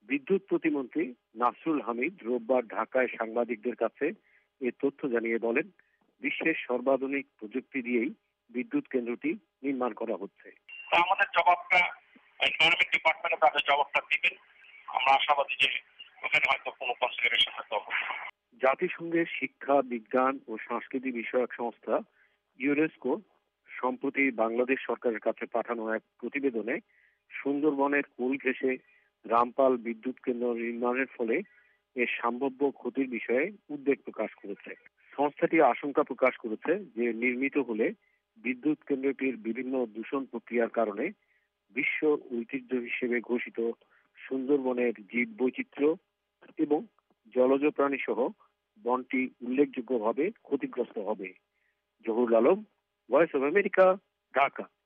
বিদ্যুৎ প্রতিমন্ত্রী নাসরুল হামিদ রোববার ঢাকায় সাংবাদিকদের কাছে এ তথ্য জানিয়ে বলেন, বিশ্বের সর্বাধুনিক প্রযুক্তি দিয়েই বিদ্যুৎ কেন্দ্রটি নির্মাণ করা হচ্ছে। আমাদের জবাবটা এনভায়রনমেন্ট ডিপার্টমেন্টে তাদের জবাবটা দিবেন। আমরা আশাবাদী যে ওখানে হয়তো কোনো কনসিডারেশন হয়তো হবে। জাতিসংঘের শিক্ষা, বিজ্ঞান ও সংস্কৃতি বিষয়ক সংস্থা ইউনেস্কো সম্প্রতি বাংলাদেশ সরকারের কাছে পাঠানো এক প্রতিবেদনে সুন্দরবনের কুল ঘেঁষে রামপাল বিদ্যুৎ কেন্দ্র নির্মাণের ফলে এর সম্ভাব্য ক্ষতির বিষয়ে উদ্বেগ প্রকাশ করেছে। সংস্থাটি আশঙ্কা প্রকাশ করেছে যে নির্মিত হলে বিদ্যুৎ কেন্দ্রটির বিভিন্ন দূষণ প্রক্রিয়ার কারণে বিশ্ব ঐতিহ্য হিসেবে ঘোষিত সুন্দরবনের জীববৈচিত্র্য এবং জলজ প্রাণী সহ বনটি উল্লেখযোগ্যভাবে ক্ষতিগ্রস্ত হবে। Zahurul Alam, voice of America, Dhaka.